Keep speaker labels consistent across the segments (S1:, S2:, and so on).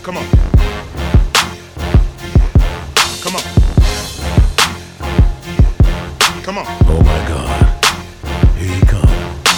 S1: Come on. Come on. Come on.
S2: Oh my God, here he comes.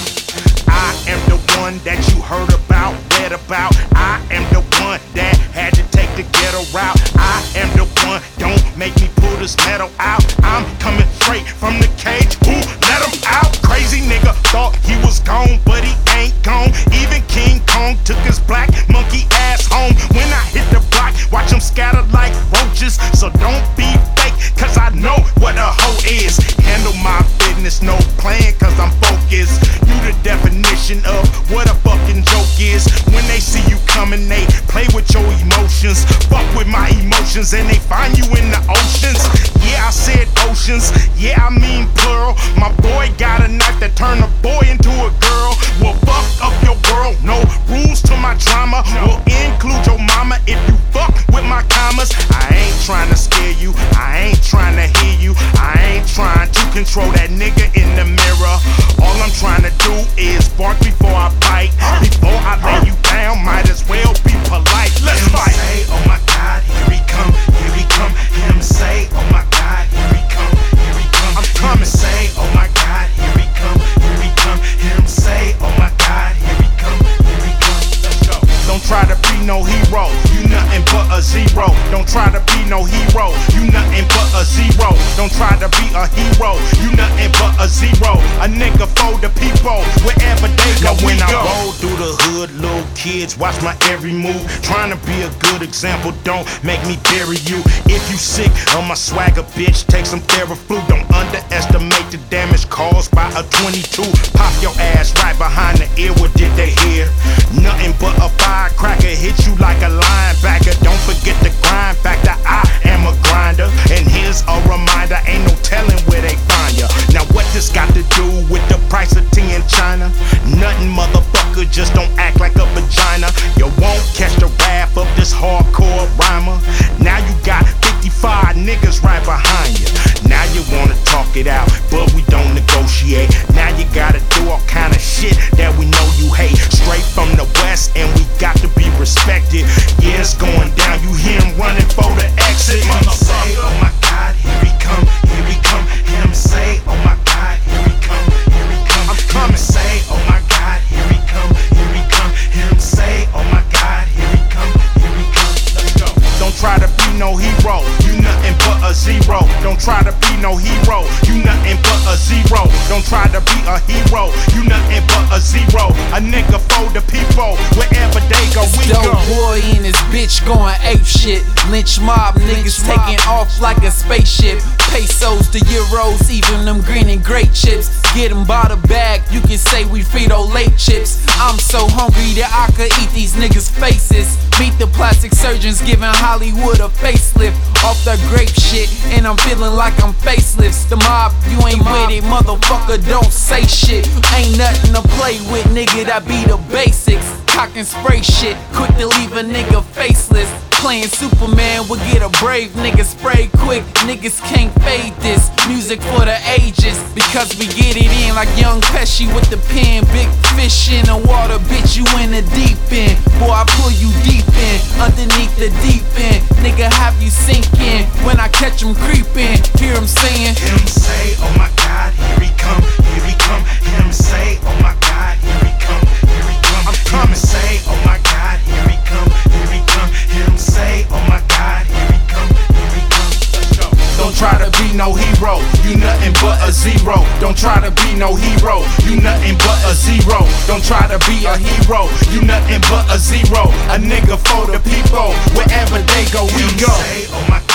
S1: I am the one that you heard about, read about. I am the one that had to take the ghetto route. I am the one, don't make me pull this metal out. I'm coming straight from the cage, who let him out? Crazy nigga thought he was gone, but he ain't gone. Even King Kong took his black monkey ass home. When I hit the block, watch him scatter like roaches. So don't be fake, cause I know what a hoe is. Handle my business, no plan, cause I'm focused. You the definition of what a fucking joke is. When they see you coming, they play with your emotions. Fuck with my emotions and they find you in the oceans. Yeah, I said oceans, yeah, I mean plural. My boy got a knife that turned a boy into a girl. Well, fuck up your world, no rules to my drama. Will include your mama if you fuck with my commas. I ain't trying to scare you, I ain't trying to hear you, I ain't trying to control that nigga in the mirror. All I'm trying to do is bark before I bite. Before I lay you down, might as well be polite. Let's fight.
S3: Say, oh my God, here he come, here he come. Him say, oh my God, here he come, here he come.
S1: I'm coming.
S3: Him say, oh my God, here he come, here he come. Him say, oh my God, here he come, here he come. Let's go.
S1: Don't try to be no hero, you nothing but a zero. Don't try to be no hero, you nothing but a zero. Don't try to be a hero, you nothing but a zero. A nigga for the people, wherever they go. Now when I roll through the hood, little kids watch my every move. Trying to be a good example, don't make me bury you. If you sick of my swagger, bitch, take some Theraflu. Don't underestimate the damage caused by a 22. Pop your ass right behind the ear, what did they hear? Nothing but a firecracker, hit you like a linebacker. Don't forget the grind factor, I am a grinder. And here's a reminder, ain't no telling where they find ya. Now what this got to do with the price of tea in China? Nothing, motherfucker, just don't act like a vagina. You won't catch the wrath of this hardcore rhymer. Now you got 55 niggas right behind you. Now you wanna talk it out, but we don't negotiate. Now you gotta do all kind of shit that we know you hate. Straight from the west, and we got to be respected. Yeah, it's going down, you hear him running for the exit.
S3: Him say, oh my God, here he come, here he come. Him say, oh my God, here he come, here he come.
S1: I'm coming.
S3: Him say, oh my God, here he come, here he come. Him say, oh my God, here he come, here he come. Let's go.
S1: Don't try to be no hero, you nothing but a zero. Don't try to be no hero, you nothing but a zero. Don't try to be a hero, you nothing but a zero. A nigga for the people, wherever they go, we go.
S4: Dope boy and his bitch going ape shit. Lynch mob niggas taking off like a spaceship. Pesos to euros, even them green and great chips. Get them by the bag, you can say we Frito-Lay chips. I'm so hungry that I could eat these niggas' faces. Meet the plastic surgeons giving Hollywood a facelift. Off the grape shit, and I'm feeling like I'm facelifts. The mob, you ain't with it, motherfucker, don't say shit. Ain't nothing to play with, nigga, that be the basics. Cock and spray shit, quick to leave a nigga faceless. Playing Superman will get a brave nigga spray quick. Niggas can't fade this music for the ages, because we get it in like Young Pesci with the pen. Big fish in the water, bitch, you in the deep end. Boy, I pull you deep in, underneath the deep end. Nigga, have you sinking when I catch him creeping. Hear him saying,
S3: Him say, oh my God, here he come, here he come. Him say, oh my God, here he come, here he come.
S1: I'm coming.
S3: Him say, oh my God, here he come, here he come. Him say, oh my God, here he come, here he come. Let's go.
S1: Don't try to be no hero, you nothing but a zero. Don't try to be no hero, you nothing but a zero. Don't try to be a hero, you nothing but a zero. A nigga for the people, wherever they go, we
S3: Him
S1: go.
S3: say, oh my